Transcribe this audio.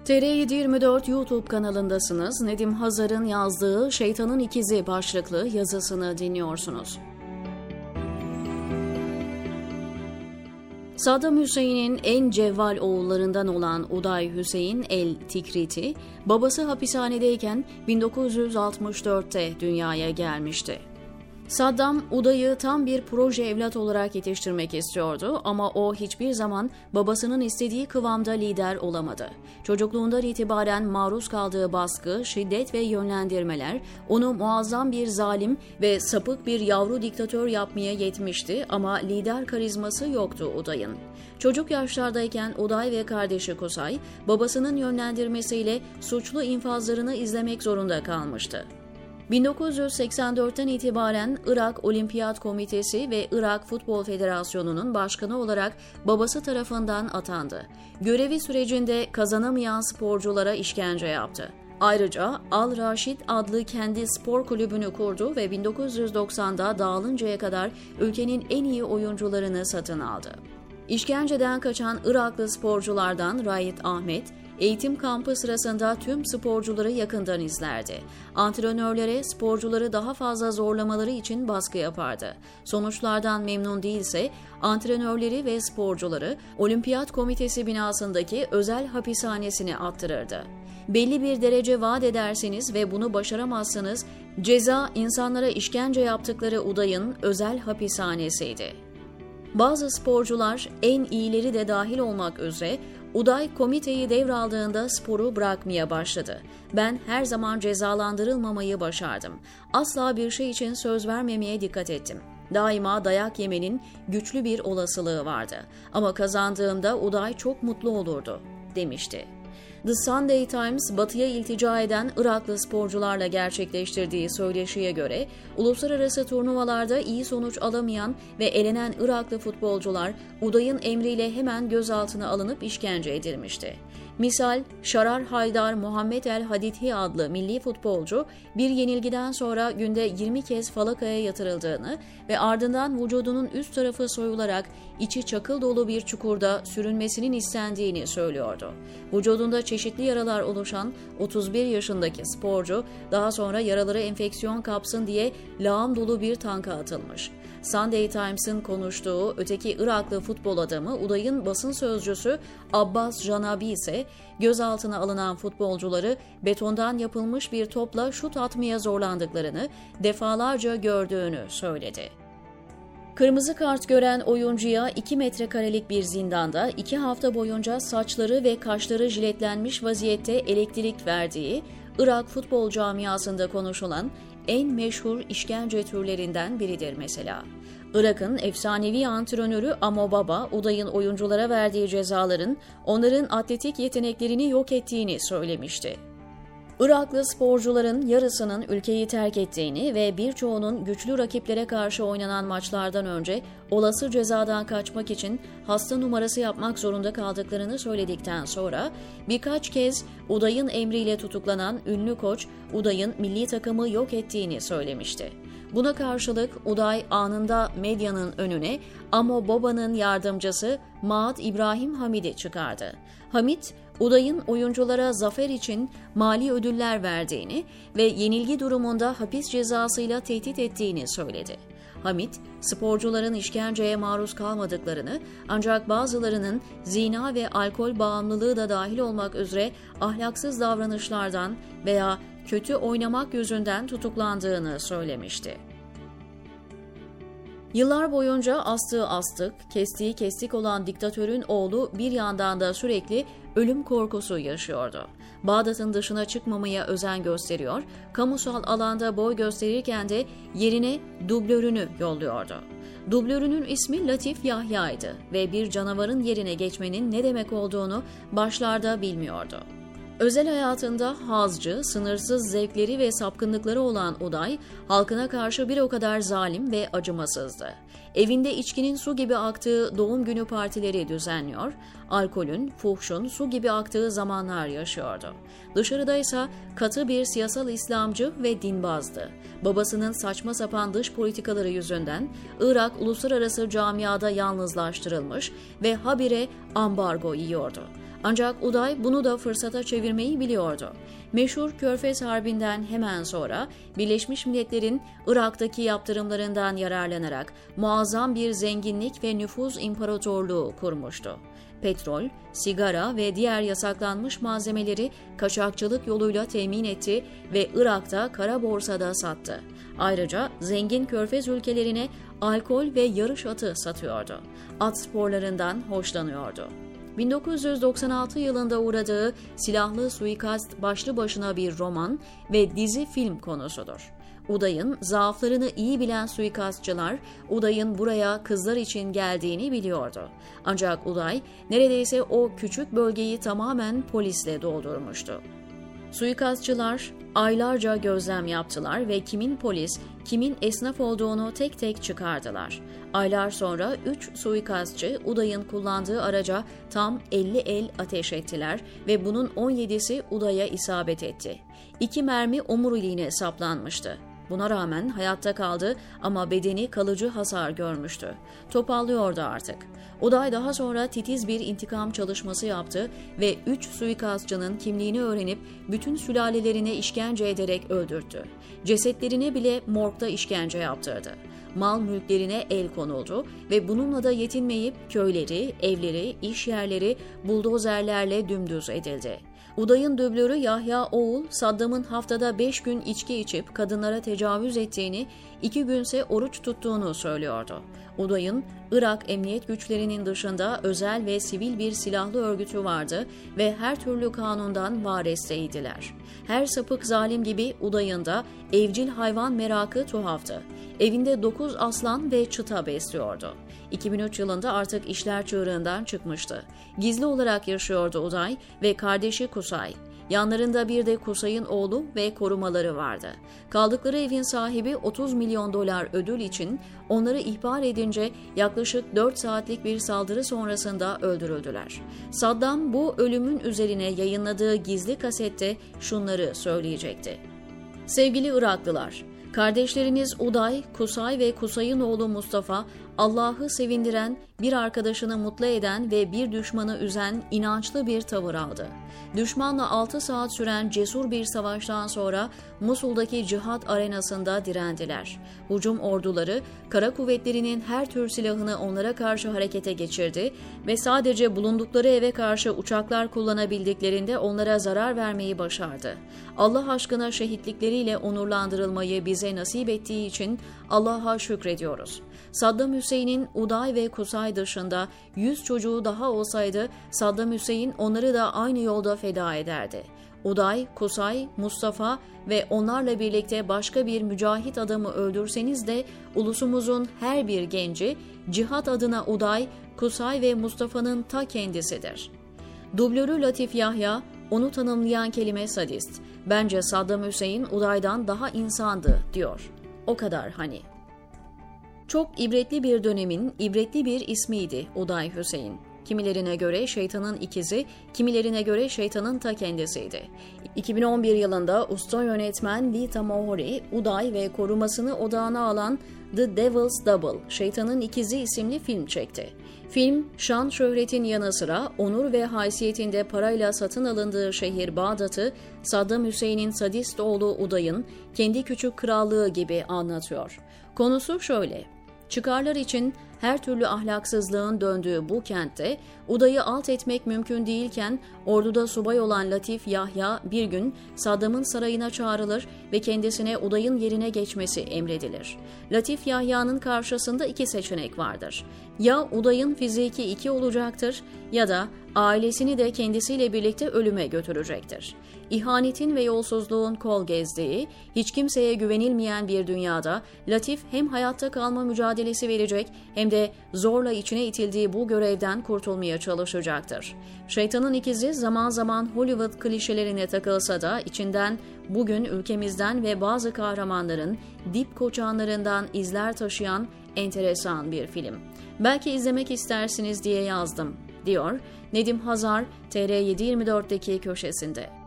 TR724 YouTube kanalındasınız. Nedim Hazar'ın yazdığı Şeytanın İkizi başlıklı yazısını dinliyorsunuz. Saddam Hüseyin'in en cevval oğullarından olan Uday Hüseyin el-Tikriti, babası hapishanedeyken 1964'te dünyaya gelmişti. Saddam, Uday'ı tam bir proje evlat olarak yetiştirmek istiyordu ama o hiçbir zaman babasının istediği kıvamda lider olamadı. Çocukluğundan itibaren maruz kaldığı baskı, şiddet ve yönlendirmeler onu muazzam bir zalim ve sapık bir yavru diktatör yapmaya yetmişti ama lider karizması yoktu Uday'ın. Çocuk yaşlardayken Uday ve kardeşi Kusay, babasının yönlendirmesiyle suçlu infazlarını izlemek zorunda kalmıştı. 1984'ten itibaren Irak Olimpiyat Komitesi ve Irak Futbol Federasyonu'nun başkanı olarak babası tarafından atandı. Görevi sürecinde kazanamayan sporculara işkence yaptı. Ayrıca Al-Raşid adlı kendi spor kulübünü kurdu ve 1990'da dağılıncaya kadar ülkenin en iyi oyuncularını satın aldı. İşkenceden kaçan Iraklı sporculardan Raid Ahmet, eğitim kampı sırasında tüm sporcuları yakından izlerdi. Antrenörlere sporcuları daha fazla zorlamaları için baskı yapardı. Sonuçlardan memnun değilse antrenörleri ve sporcuları Olimpiyat Komitesi binasındaki özel hapishanesine attırırdı. Belli bir derece vaat ederseniz ve bunu başaramazsanız ceza insanlara işkence yaptıkları Uday'ın özel hapishanesiydi. Bazı sporcular, en iyileri de dahil olmak üzere, Uday komiteyi devraldığında sporu bırakmaya başladı. Ben her zaman cezalandırılmamayı başardım. Asla bir şey için söz vermemeye dikkat ettim. Daima dayak yemenin güçlü bir olasılığı vardı. Ama kazandığımda Uday çok mutlu olurdu, demişti. The Sunday Times, Batı'ya iltica eden Iraklı sporcularla gerçekleştirdiği söyleşiye göre, uluslararası turnuvalarda iyi sonuç alamayan ve elenen Iraklı futbolcular Uday'ın emriyle hemen gözaltına alınıp işkence edilmişti. Misal, Şarar Haydar Muhammed El Hadithi adlı milli futbolcu bir yenilgiden sonra günde 20 kez falakaya yatırıldığını ve ardından vücudunun üst tarafı soyularak içi çakıl dolu bir çukurda sürünmesinin istendiğini söylüyordu. Vücudunda çeşitli yaralar oluşan 31 yaşındaki sporcu daha sonra yaraları enfeksiyon kapsın diye lağım dolu bir tanka atılmış. Sunday Times'ın konuştuğu öteki Iraklı futbol adamı Uday'ın basın sözcüsü Abbas Janabi ise gözaltına alınan futbolcuları betondan yapılmış bir topla şut atmaya zorlandıklarını defalarca gördüğünü söyledi. Kırmızı kart gören oyuncuya 2 metrekarelik bir zindanda 2 hafta boyunca saçları ve kaşları jiletlenmiş vaziyette elektrik verdiği Irak futbol camiasında konuşulan en meşhur işkence türlerinden biridir mesela. Irak'ın efsanevi antrenörü Amo Baba, Uday'ın oyunculara verdiği cezaların onların atletik yeteneklerini yok ettiğini söylemişti. Iraklı sporcuların yarısının ülkeyi terk ettiğini ve birçoğunun güçlü rakiplere karşı oynanan maçlardan önce olası cezadan kaçmak için hasta numarası yapmak zorunda kaldıklarını söyledikten sonra birkaç kez Uday'ın emriyle tutuklanan ünlü koç Uday'ın milli takımı yok ettiğini söylemişti. Buna karşılık Uday anında medyanın önüne Amo Baba'nın yardımcısı Maad İbrahim Hamid'i çıkardı. Hamid, Uday'ın oyunculara zafer için mali ödüller verdiğini ve yenilgi durumunda hapis cezasıyla tehdit ettiğini söyledi. Hamid, sporcuların işkenceye maruz kalmadıklarını ancak bazılarının zina ve alkol bağımlılığı da dahil olmak üzere ahlaksız davranışlardan veya kötü oynamak yüzünden tutuklandığını söylemişti. Yıllar boyunca astığı astık, kestiği kestik olan diktatörün oğlu bir yandan da sürekli ölüm korkusu yaşıyordu. Bağdat'ın dışına çıkmamaya özen gösteriyor, kamusal alanda boy gösterirken de yerine dublörünü yolluyordu. Dublörünün ismi Latif Yahya'ydı ve bir canavarın yerine geçmenin ne demek olduğunu başlarda bilmiyordu. Özel hayatında hazcı, sınırsız zevkleri ve sapkınlıkları olan Uday, halkına karşı bir o kadar zalim ve acımasızdı. Evinde içkinin su gibi aktığı doğum günü partileri düzenliyor, alkolün, fuhşun su gibi aktığı zamanlar yaşıyordu. Dışarıda ise katı bir siyasal İslamcı ve dinbazdı. Babasının saçma sapan dış politikaları yüzünden Irak uluslararası camiada yalnızlaştırılmış ve habire ambargo yiyordu. Ancak Uday bunu da fırsata çevirmeyi biliyordu. Meşhur Körfez Harbi'nden hemen sonra Birleşmiş Milletler'in Irak'taki yaptırımlarından yararlanarak muazzam bir zenginlik ve nüfuz imparatorluğu kurmuştu. Petrol, sigara ve diğer yasaklanmış malzemeleri kaçakçılık yoluyla temin etti ve Irak'ta kara borsada sattı. Ayrıca zengin Körfez ülkelerine alkol ve yarış atı satıyordu. At sporlarından hoşlanıyordu. 1996 yılında uğradığı Silahlı Suikast başlı başına bir roman ve dizi film konusudur. Uday'ın zaaflarını iyi bilen suikastçılar, Uday'ın buraya kızlar için geldiğini biliyordu. Ancak Uday neredeyse o küçük bölgeyi tamamen polisle doldurmuştu. Suikastçılar aylarca gözlem yaptılar ve kimin polis, kimin esnaf olduğunu tek tek çıkardılar. Aylar sonra 3 suikastçı Uday'ın kullandığı araca tam 50 el ateş ettiler ve bunun 17'si Uday'a isabet etti. 2 mermi omuriliğine saplanmıştı. Buna rağmen hayatta kaldı ama bedeni kalıcı hasar görmüştü. Topallıyordu artık. Uday daha sonra titiz bir intikam çalışması yaptı ve 3 suikastçının kimliğini öğrenip bütün sülalelerine işkence ederek öldürttü. Cesetlerine bile morgda işkence yaptırdı. Mal mülklerine el konuldu ve bununla da yetinmeyip köyleri, evleri, iş yerleri buldozerlerle dümdüz edildi. Uday'ın dublörü Yahya Oğul, Saddam'ın haftada 5 gün içki içip kadınlara tecavüz ettiğini, 2 günse oruç tuttuğunu söylüyordu. Uday'ın Irak emniyet güçlerinin dışında özel ve sivil bir silahlı örgütü vardı ve her türlü kanundan varesteydiler. Her sapık zalim gibi Uday'ın da evcil hayvan merakı tuhaftı. Evinde 9 aslan ve çıta besliyordu. 2003 yılında artık işler çığırından çıkmıştı. Gizli olarak yaşıyordu Uday ve kardeşi Kusay. Yanlarında bir de Kusay'ın oğlu ve korumaları vardı. Kaldıkları evin sahibi 30 milyon dolar ödül için onları ihbar edince yaklaşık 4 saatlik bir saldırı sonrasında öldürüldüler. Saddam bu ölümün üzerine yayınladığı gizli kasette şunları söyleyecekti. Sevgili Iraklılar, kardeşleriniz Uday, Kusay ve Kusay'ın oğlu Mustafa, Allah'ı sevindiren, bir arkadaşını mutlu eden ve bir düşmanı üzen inançlı bir tavır aldı. Düşmanla 6 saat süren cesur bir savaştan sonra Musul'daki cihat arenasında direndiler. Hücum orduları, kara kuvvetlerinin her tür silahını onlara karşı harekete geçirdi ve sadece bulundukları eve karşı uçaklar kullanabildiklerinde onlara zarar vermeyi başardı. Allah aşkına şehitlikleriyle onurlandırılmayı bize nasip ettiği için Allah'a şükrediyoruz. Saddam Hüseyin'in Uday ve Kusay dışında 100 çocuğu daha olsaydı Saddam Hüseyin onları da aynı yolda feda ederdi. Uday, Kusay, Mustafa ve onlarla birlikte başka bir mücahit adamı öldürseniz de ulusumuzun her bir genci cihat adına Uday, Kusay ve Mustafa'nın ta kendisidir. Dublörü Latif Yahya, onu tanımlayan kelime sadist. Bence Saddam Hüseyin Uday'dan daha insandı diyor. O kadar hani. Çok ibretli bir dönemin ibretli bir ismiydi Uday Hüseyin. Kimilerine göre şeytanın ikizi, kimilerine göre şeytanın ta kendisiydi. 2011 yılında usta yönetmen Lee Tamahori, Uday ve korumasını odağına alan The Devil's Double, Şeytanın İkizi isimli film çekti. Film, şan şöhretin yanı sıra onur ve haysiyetinde parayla satın alındığı şehir Bağdat'ı Saddam Hüseyin'in sadist oğlu Uday'ın kendi küçük krallığı gibi anlatıyor. Konusu şöyle: çıkarlar için her türlü ahlaksızlığın döndüğü bu kentte Uday'ı alt etmek mümkün değilken orduda subay olan Latif Yahya bir gün Saddam'ın sarayına çağrılır ve kendisine Uday'ın yerine geçmesi emredilir. Latif Yahya'nın karşısında 2 seçenek vardır. Ya Uday'ın fiziki 2 olacaktır ya da ailesini de kendisiyle birlikte ölüme götürecektir. İhanetin ve yolsuzluğun kol gezdiği, hiç kimseye güvenilmeyen bir dünyada Latif hem hayatta kalma mücadelesi verecek hem de zorla içine itildiği bu görevden kurtulmaya çalışacaktır. Şeytanın ikizi zaman zaman Hollywood klişelerine takılsa da içinden bugün ülkemizden ve bazı kahramanların dip koçanlarından izler taşıyan enteresan bir film. Belki izlemek istersiniz diye yazdım, diyor Nedim Hazar TR724'deki köşesinde.